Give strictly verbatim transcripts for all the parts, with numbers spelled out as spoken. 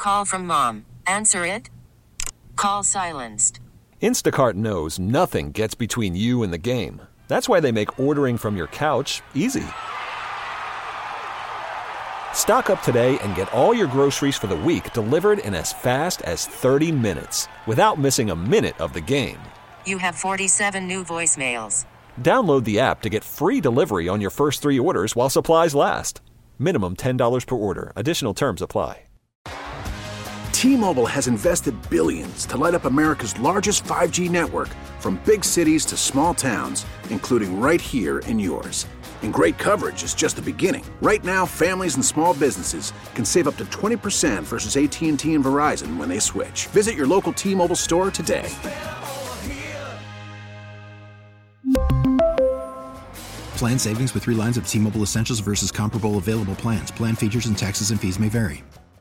call from mom. Answer it. Call silenced. Instacart knows nothing gets between you and the game. That's why they make ordering from your couch easy. Stock up today and get all your groceries for the week delivered in as fast as thirty minutes without missing a minute of the game. You have forty-seven new voicemails. Download the app to get free delivery on your first three orders while supplies last. Minimum ten dollars per order. Additional terms apply. T-Mobile has invested billions to light up America's largest five G network, from big cities to small towns, including right here in yours. And great coverage is just the beginning. Right now, families and small businesses can save up to twenty percent versus A T and T and Verizon when they switch. Visit your local T-Mobile store today. Plan savings with three lines of T-Mobile Essentials versus comparable available plans. Plan features and taxes and fees may vary.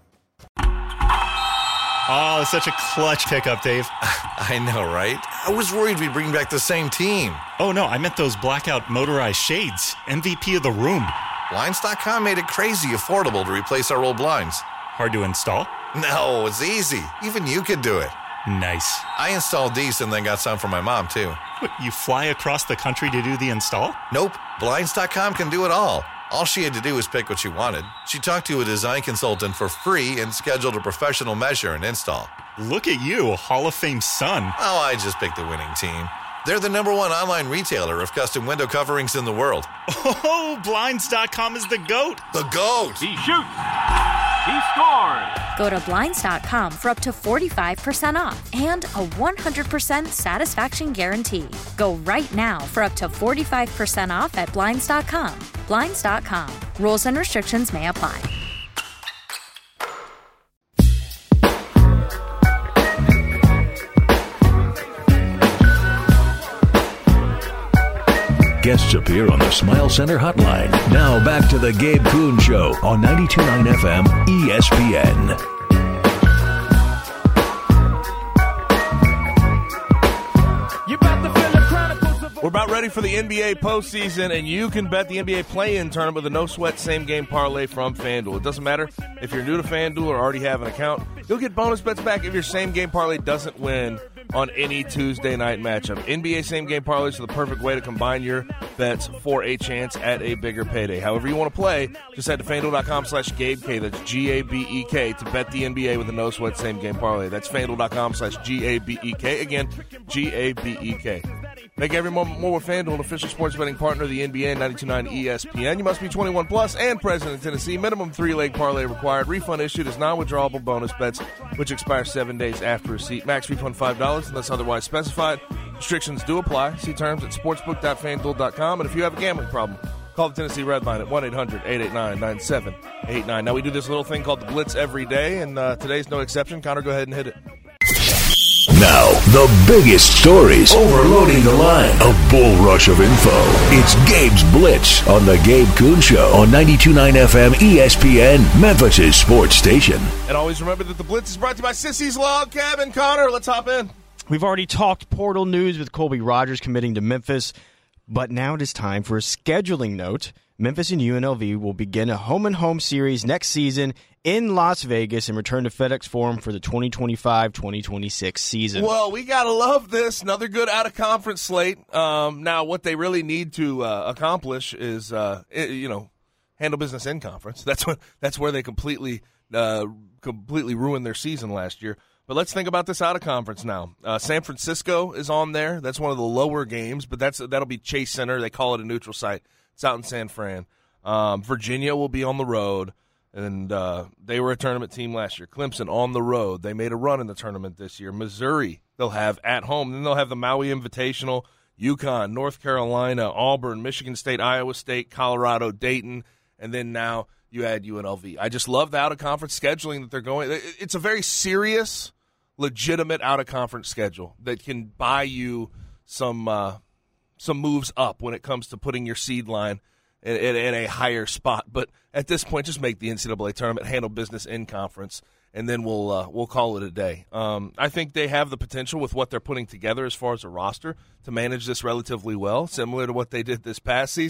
Oh, it's such a clutch pickup, Dave. I know, right? I was worried we'd bring back the same team. Oh, no, I meant those blackout motorized shades. M V P of the room. Blinds dot com made it crazy affordable to replace our old blinds. Hard to install? No, it's easy. Even you could do it. Nice. I installed these and then got some for my mom, too. What, you fly across the country to do the install? Nope. Blinds dot com can do it all. All she had to do was pick what she wanted. She talked to a design consultant for free and scheduled a professional measure and install. Look at you, Hall of Fame son. Oh, I just picked the winning team. They're the number one online retailer of custom window coverings in the world. Oh, Blinds dot com is the GOAT. The GOAT! He shoots! He scores! Go to Blinds dot com for up to forty-five percent off and a one hundred percent satisfaction guarantee. Go right now for up to forty-five percent off at Blinds dot com. Blinds dot com. Rules and restrictions may apply. Guests appear on the Smile Center hotline. Now back to the Gabe Kuhn Show on ninety-two point nine F M E S P N. We're about ready for the N B A postseason, and you can bet the N B A play-in tournament with a no-sweat same-game parlay from FanDuel. It doesn't matter if you're new to FanDuel or already have an account. You'll get bonus bets back if your same-game parlay doesn't win on any Tuesday night matchup. N B A same-game parlays are the perfect way to combine your bets for a chance at a bigger payday. However you want to play, just head to FanDuel.com slash GabeK, that's G A B E K, to bet the N B A with a no-sweat same-game parlay. That's FanDuel.com slash G A B E K. Again, G A B E K. Make every moment more with FanDuel, an official sports betting partner of the N B A, ninety-two point nine E S P N. You must be twenty-one plus and present in Tennessee. Minimum three-leg parlay required. Refund issued as non-withdrawable bonus bets, which expire seven days after receipt. Max refund five dollars unless otherwise specified. Restrictions do apply. See terms at sportsbook dot fan duel dot com. And if you have a gambling problem, call the Tennessee Red Line at one eight hundred eight eight nine nine seven eight nine. Now, we do this little thing called the Blitz every day, and uh, today's no exception. Connor, go ahead and hit it. Now, the biggest stories overloading the line. A bull rush of info. It's Gabe's Blitz on the Gabe Kuhn Show on ninety-two point nine F M E S P N, Memphis' sports station. And always remember that the Blitz is brought to you by Sissy's Log Cabin. Connor, let's hop in. We've already talked portal news with Colby Rogers committing to Memphis, but now it is time for a scheduling note. Memphis and U N L V will begin a home-and-home series next season in Las Vegas and return to FedEx Forum for the twenty twenty-five twenty twenty-six season. Well, we got to love this. Another good out-of-conference slate. Um, now, what they really need to uh, accomplish is, uh, it, you know, handle business in conference. That's what. That's where they completely, uh, completely ruined their season last year. But let's think about this out-of-conference now. Uh, San Francisco is on there. That's one of the lower games, but that's that'll be Chase Center. They call it a neutral site. It's out in San Fran. Um, Virginia will be on the road, and uh, they were a tournament team last year. Clemson on the road. They made a run in the tournament this year. Missouri they'll have at home. Then they'll have the Maui Invitational, UConn, North Carolina, Auburn, Michigan State, Iowa State, Colorado, Dayton, and then now you add U N L V. I just love the out-of-conference scheduling that they're going. It's a very serious, legitimate out-of-conference schedule that can buy you some uh, – some moves up when it comes to putting your seed line in, in, in a higher spot. But at this point, just make the N C double A tournament, handle business in conference, and then we'll uh, we'll call it a day. Um, I think they have the potential with what they're putting together as far as a roster to manage this relatively well, similar to what they did this past season.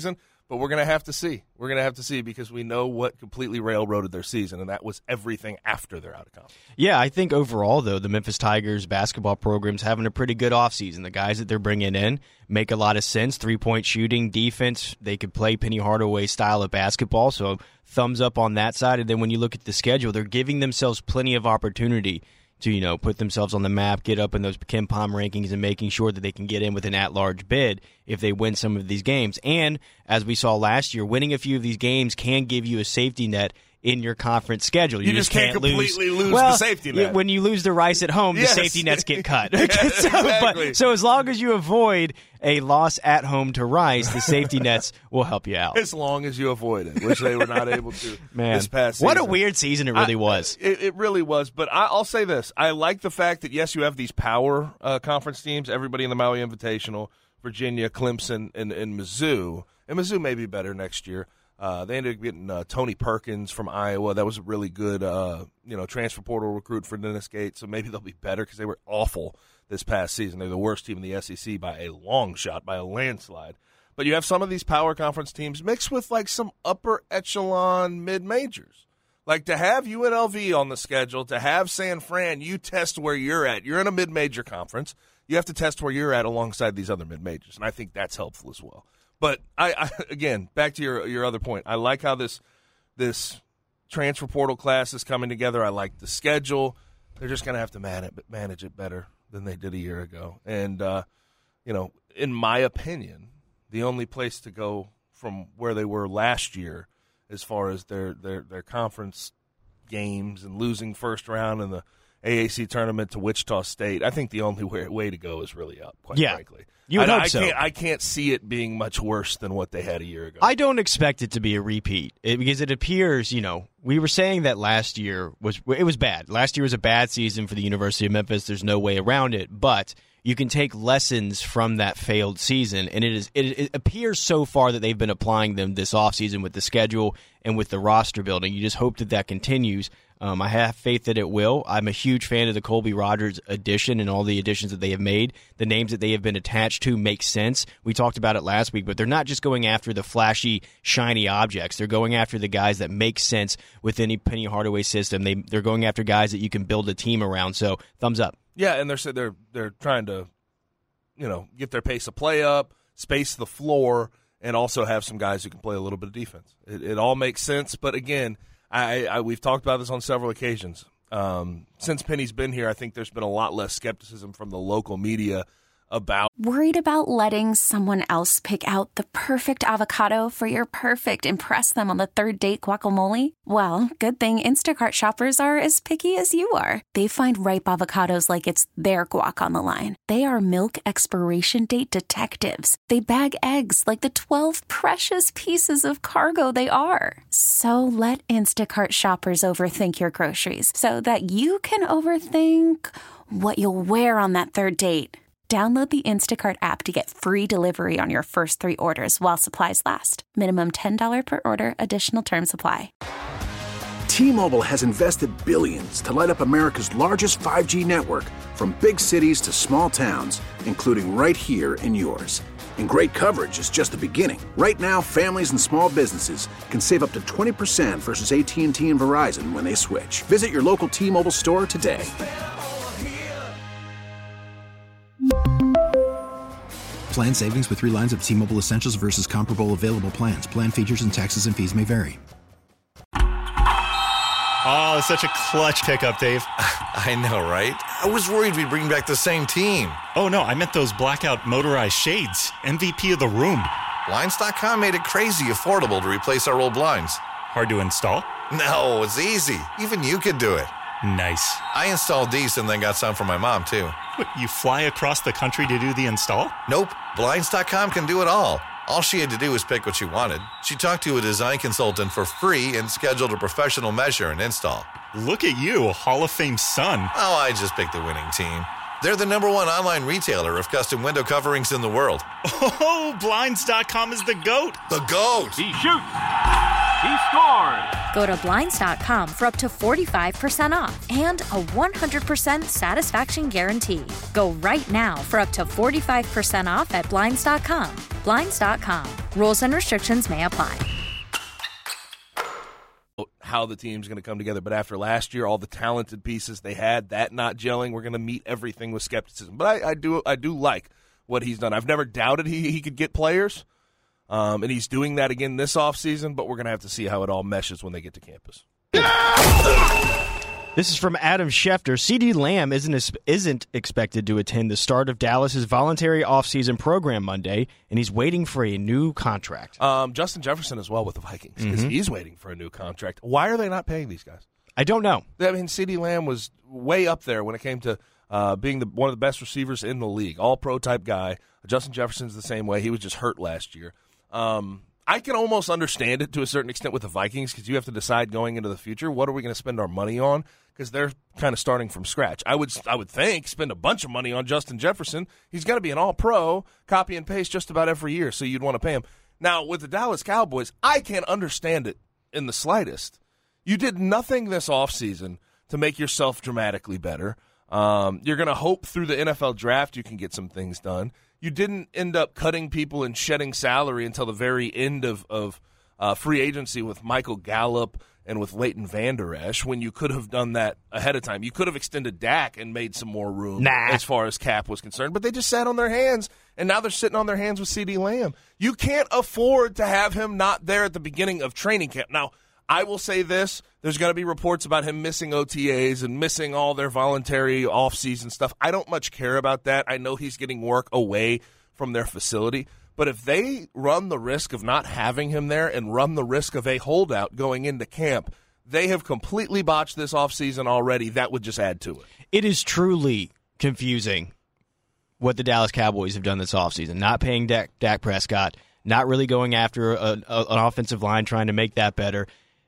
But we're going to have to see. We're going to have to see because we know what completely railroaded their season, and that was everything after they're out of conference. Yeah, I think overall, though, the Memphis Tigers basketball program's having a pretty good offseason. The guys that they're bringing in make a lot of sense. Three-point shooting, defense, they could play Penny Hardaway style of basketball, so thumbs up on that side. And then when you look at the schedule, they're giving themselves plenty of opportunity to, you know, put themselves on the map, get up in those Ken Pom rankings, and making sure that they can get in with an at-large bid if they win some of these games. And as we saw last year, winning a few of these games can give you a safety net in your conference schedule. You, you just, just can't, can't completely lose, lose well, the safety net. When you lose the Rice at home, yes. the safety nets get cut. yeah, so, exactly. but, so as long as you avoid a loss at home to Rice, the safety nets will help you out. As long as you avoid it, which they were not able to Man, this past season. What a weird season it really I, was. It, it really was. But I, I'll say this. I like the fact that, yes, you have these power uh, conference teams, everybody in the Maui Invitational, Virginia, Clemson, and, and Mizzou. And Mizzou may be better next year. Uh, they ended up getting uh, Tony Perkins from Iowa. That was a really good, uh, you know, transfer portal recruit for Dennis Gates. So maybe they'll be better because they were awful this past season. They're the worst team in the S E C by a long shot, by a landslide. But you have some of these power conference teams mixed with like some upper echelon mid majors. Like to have U N L V on the schedule, to have San Fran, you test where you're at. You're in a mid major conference. You have to test where you're at alongside these other mid majors, and I think that's helpful as well. But I, I again, back to your your other point. I like how this this transfer portal class is coming together. I like the schedule. They're just going to have to man it, manage it better than they did a year ago. And uh, you know, in my opinion, the only place to go from where they were last year, as far as their their their conference games and losing first round in the A A C tournament to Wichita State, I think the only way, way to go is really up. Quite yeah. frankly. You would I, hope I so. Can't, I can't see it being much worse than what they had a year ago. I don't expect it to be a repeat it, because it appears, you know, we were saying that last year was it was bad. Last year was a bad season for the University of Memphis. There's no way around it, but you can take lessons from that failed season, and it is it, it appears so far that they've been applying them this offseason with the schedule and with the roster building. You just hope that that continues. Um, I have faith that it will. I'm a huge fan of the Colby Rogers addition and all the additions that they have made. The names that they have been attached to make sense. We talked about it last week, but they're not just going after the flashy, shiny objects. They're going after the guys that make sense with any Penny Hardaway system. They, they're going after guys that you can build a team around. So, thumbs up. Yeah, and they're they're they're trying to, you know, get their pace of play up, space the floor, and also have some guys who can play a little bit of defense. It, it all makes sense, but again, I, I we've talked about this on several occasions. Um, since Penny's been here, I think there's been a lot less skepticism from the local media about. Worried about letting someone else pick out the perfect avocado for your perfect impress them on the third date guacamole? Well, good thing Instacart shoppers are as picky as you are. They find ripe avocados like it's their guac on the line. They are milk expiration date detectives. They bag eggs like the twelve precious pieces of cargo they are. So let Instacart shoppers overthink your groceries so that you can overthink what you'll wear on that third date. Download the Instacart app to get free delivery on your first three orders while supplies last. Minimum ten dollars per order. Additional terms apply. T-Mobile has invested billions to light up America's largest five G network, from big cities to small towns, including right here in yours. And great coverage is just the beginning. Right now, families and small businesses can save up to twenty percent versus A T and T and Verizon when they switch. Visit your local T-Mobile store today. Plan savings with three lines of T-Mobile Essentials versus comparable available plans. Plan features and taxes and fees may vary. Oh, such a clutch pickup, Dave. I know, right? I was worried we'd bring back the same team. Oh, no, I meant those blackout motorized shades. M V P of the room. Blinds dot com made it crazy affordable to replace our old blinds. Hard to install? No, it's easy. Even you could do it. Nice. I installed these and then got some for my mom, too. What, you fly across the country to do the install? Nope. Blinds dot com can do it all. All she had to do was pick what she wanted. She talked to a design consultant for free and scheduled a professional measure and install. Look at you, a Hall of Fame son. Oh, I just picked the winning team. They're the number one online retailer of custom window coverings in the world. Oh, Blinds dot com is the GOAT. The GOAT! He shoots. He scores. Go to Blinds dot com for up to forty-five percent off and a one hundred percent satisfaction guarantee. Go right now for up to forty-five percent off at Blinds dot com. Blinds dot com. Rules and restrictions may apply. How the team's going to come together, but after last year, all the talented pieces they had, that not gelling, we're going to meet everything with skepticism. But I, I do, I do like what he's done. I've never doubted he he could get players, um, and he's doing that again this offseason, but we're going to have to see how it all meshes when they get to campus. This is from Adam Schefter. CeeDee Lamb isn't isn't expected to attend the start of Dallas's voluntary offseason program Monday, and he's waiting for a new contract. Um, Justin Jefferson as well with the Vikings, because Mm-hmm. he's waiting for a new contract. Why are they not paying these guys? I don't know. I mean, CeeDee Lamb was way up there when it came to uh, being the, one of the best receivers in the league, all-pro type guy. Justin Jefferson's the same way. He was just hurt last year. Um, I can almost understand it to a certain extent with the Vikings, because you have to decide going into the future, what are we going to spend our money on? Because they're kind of starting from scratch. I would, I would think, spend a bunch of money on Justin Jefferson. He's going to be an all-pro, copy and paste just about every year, so you'd want to pay him. Now, with the Dallas Cowboys, I can't understand it in the slightest. You did nothing this offseason to make yourself dramatically better. Um, you're going to hope through the N F L draft you can get some things done. You didn't end up cutting people and shedding salary until the very end of, of uh, free agency with Michael Gallup and with Leighton Vander Esch, when you could have done that ahead of time. You could have extended Dak and made some more room nah. as far as cap was concerned, but they just sat on their hands, and now they're sitting on their hands with CeeDee Lamb. You can't afford to have him not there at the beginning of training camp. Now, I will say this, there's going to be reports about him missing O T As and missing all their voluntary off-season stuff. I don't much care about that. I know he's getting work away from their facility. But if they run the risk of not having him there and run the risk of a holdout going into camp, they have completely botched this offseason already. That would just add to it. It is truly confusing what the Dallas Cowboys have done this offseason. Not paying Dak, Dak Prescott, not really going after a, a, an offensive line, trying to make that better.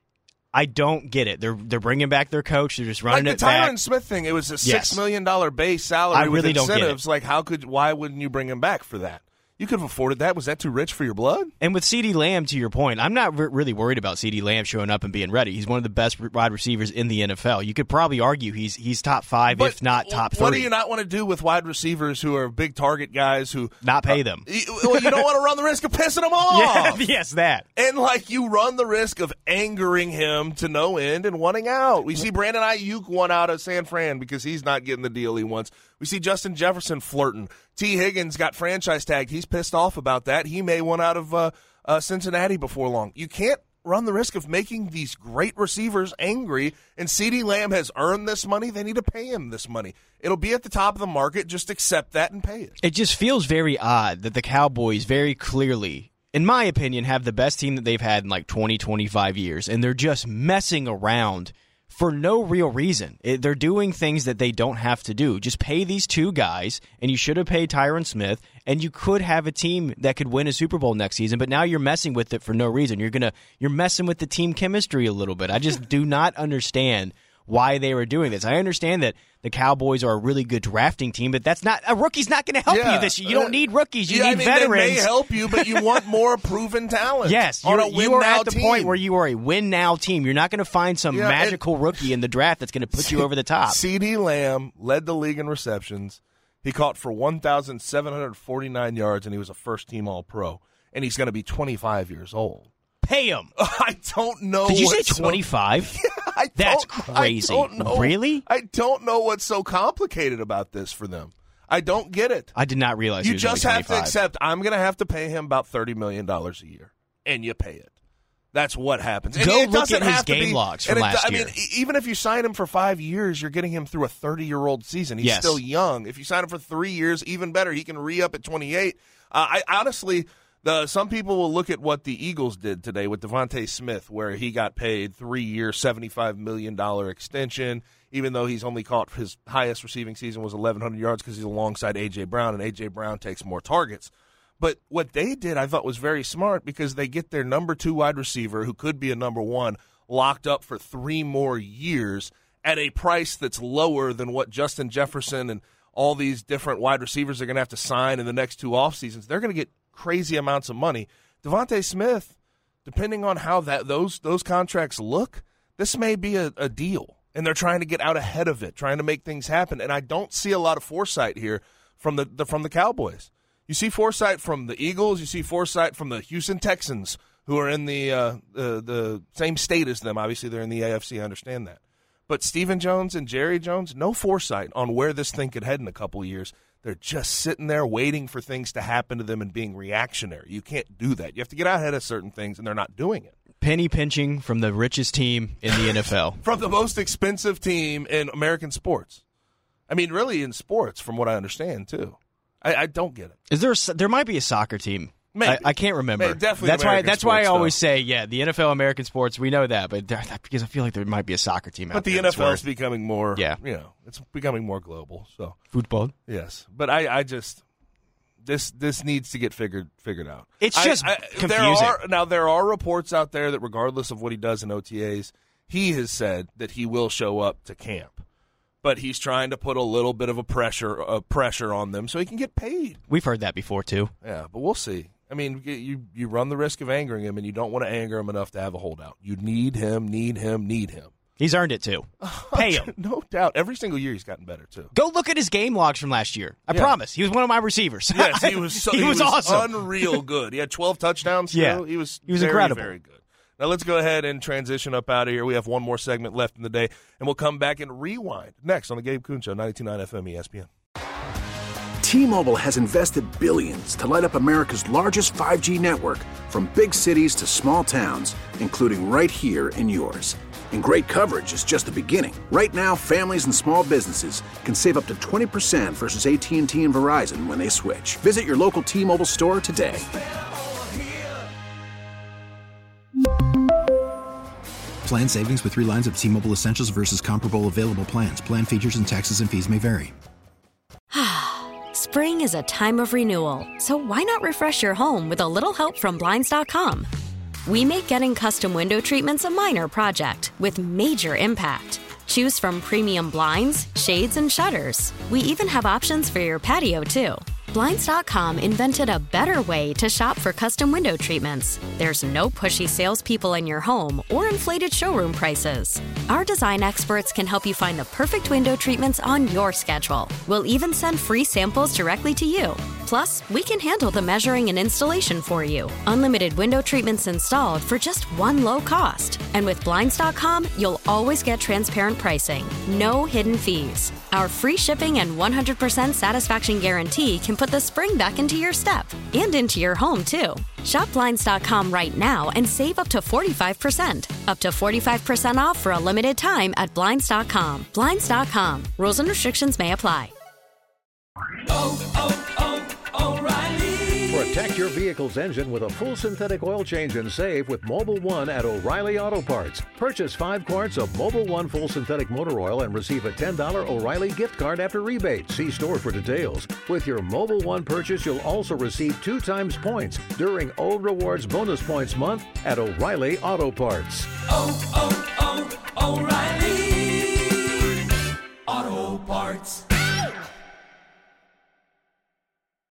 I don't get it. They're they're bringing back their coach. They're just running like it the back. Tyron Smith thing, it was a Yes. six million dollars base salary I really with don't get it. incentives. Like, how could, why wouldn't you bring him back for that? You could have afforded that. Was that too rich for your blood? And with CeeDee Lamb, to your point, I'm not re- really worried about CeeDee Lamb showing up and being ready. He's one of the best wide receivers in the N F L. You could probably argue he's he's top five, But if not top three. What do you not want to do with wide receivers who are big target guys who not pay uh, them? You, well, you don't want to run the risk of pissing them off. Yeah, yes, that. And like you run the risk of angering him to no end and wanting out. We see Brandon Ayuk want out of San Fran because he's not getting the deal he wants. We see Justin Jefferson flirting. T. Higgins got franchise tagged. He's pissed off about that. He may want out of uh, uh, Cincinnati before long. You can't run the risk of making these great receivers angry, and CeeDee Lamb has earned this money. They need to pay him this money. It'll be at the top of the market. Just accept that and pay it. It just feels very odd that the Cowboys very clearly, in my opinion, have the best team that they've had in like twenty, twenty-five years, and they're just messing around for no real reason. It, they're doing things that they don't have to do. Just pay these two guys, and you should have paid Tyron Smith, and you could have a team that could win a Super Bowl next season, but now you're messing with it for no reason. You're gonna you're messing with the team chemistry a little bit. I just do not understand why they were doing this. I understand that the Cowboys are a really good drafting team, but that's not a rookie's not going to help Yeah. you this year. You don't need rookies. You yeah, need I mean, veterans. They may help you, but you want more proven talent. Yes, on you're, a you are win-now at the team. point where you are a win-now team. You're not going to find some Yeah, magical rookie in the draft that's going to put you over the top. CeeDee Lamb led the league in receptions. He caught for one thousand seven hundred forty-nine yards, and he was a first-team All-Pro. And he's going to be twenty-five years old. Pay him. I don't know. Did you say what's so- twenty-five? Yeah, I That's don't- crazy. I don't know. Really? I don't know what's so complicated about this for them. I don't get it. I did not realize he You was just only have to twenty-five. accept I'm going to have to pay him about thirty million dollars a year, and you pay it. That's what happens. And Go it look doesn't at his have to game be- logs and from it- last I mean, year. e- even if you sign him for five years, you're getting him through a thirty-year-old season. He's Yes. still young. If you sign him for three years, even better. He can re-up at twenty-eight. Uh, I honestly, the some people will look at what the Eagles did today with Devontae Smith, where he got paid three-year, seventy-five million dollars extension, even though he's only caught his highest receiving season was eleven hundred yards because he's alongside A J. Brown, and A J. Brown takes more targets. But what they did, I thought, was very smart because they get their number two wide receiver, who could be a number one, locked up for three more years at a price that's lower than what Justin Jefferson and all these different wide receivers are going to have to sign in the next two off seasons. They're going to get crazy amounts of money. Devontae Smith, depending on how that those those contracts look, this may be a, a deal. And they're trying to get out ahead of it, trying to make things happen. And I don't see a lot of foresight here from the, the from the Cowboys. You see foresight from the Eagles. You see foresight from the Houston Texans, who are in the uh, the, the same state as them. Obviously, they're in the A F C. I understand that. But Stephen Jones and Jerry Jones, no foresight on where this thing could head in a couple of years. They're just sitting there waiting for things to happen to them and being reactionary. You can't do that. You have to get out ahead of certain things, and they're not doing it. Penny pinching from the richest team in the N F L. From the most expensive team in American sports. I mean, really in sports, from what I understand, too. I, I don't get it. Is there a, there might be a soccer team. Maybe. I, I can't remember. Maybe, definitely that's American why That's why I always stuff. say, yeah, the N F L, American sports, we know that. But there, because I feel like there might be a soccer team out But the there. N F L is becoming more, yeah. you know, it's becoming more global. So Football? Yes. But I, I just... This this needs to get figured figured out. It's just I, I, confusing. There are, now, there are reports out there that regardless of what he does in O T As, he has said that he will show up to camp. But he's trying to put a little bit of a pressure a pressure on them so he can get paid. We've heard that before, too. Yeah, but we'll see. I mean, you, you run the risk of angering him, and you don't want to anger him enough to have a holdout. You need him, need him, need him. He's earned it, too. Pay him. No doubt. Every single year he's gotten better, too. Go look at his game logs from last year. I yeah. promise. He was one of my receivers. Yes, he was so, he, he was, was awesome. Unreal good. He had twelve touchdowns, too. Yeah. He was, he was very, incredible. very good. Now let's go ahead and transition up out of here. We have one more segment left in the day, and we'll come back and rewind next on the Gabe Kuhn Show, ninety-two point nine F M E S P N. T-Mobile has invested billions to light up America's largest five G network, from big cities to small towns, including right here in yours. And great coverage is just the beginning. Right now, families and small businesses can save up to twenty percent versus A T and T and Verizon when they switch. Visit your local T-Mobile store today. Plan savings with three lines of T-Mobile Essentials versus comparable available plans. Plan features and taxes and fees may vary. Spring is a time of renewal, so why not refresh your home with a little help from Blinds dot com? We make getting custom window treatments a minor project with major impact. Choose from premium blinds, shades, and shutters. We even have options for your patio, too. Blinds dot com invented a better way to shop for custom window treatments. There's no pushy salespeople in your home or inflated showroom prices. Our design experts can help you find the perfect window treatments on your schedule. We'll even send free samples directly to you. Plus, we can handle the measuring and installation for you. Unlimited window treatments installed for just one low cost. And with Blinds dot com, you'll always get transparent pricing. No hidden fees. Our free shipping and one hundred percent satisfaction guarantee can put the spring back into your step and into your home, too. Shop Blinds dot com right now and save up to forty-five percent. Up to forty-five percent off for a limited time at Blinds dot com. Blinds dot com. Rules and restrictions may apply. Oh, oh, oh, O'Reilly. Protect your vehicle's engine with a full synthetic oil change and save with Mobil one at O'Reilly Auto Parts. Purchase five quarts of Mobil one full synthetic motor oil and receive a ten dollars O'Reilly gift card after rebate. See store for details. With your Mobil one purchase, you'll also receive two times points during O Rewards Bonus Points Month at O'Reilly Auto Parts. Oh, oh, oh, O'Reilly Auto Parts.